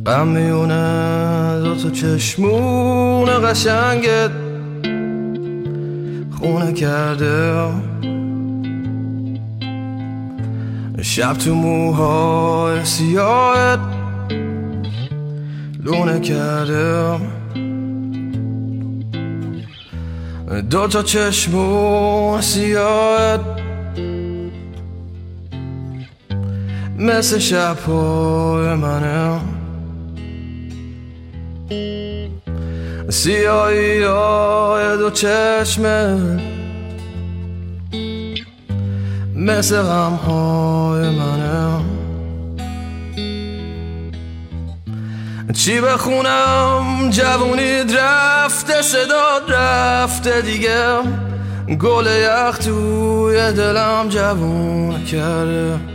غم میونه دوتا چشمون قشنگت خونه کرده، شب تو موهای سیاهت لونه کرده، دوتا چشمون سیاهت مثل شبهای منه، سیاهی های دو چشمت مثل غمهای منه. چی بخونم جوونید رفته، صداد رفته دیگه، گل یخ توی دلم جوون کرده.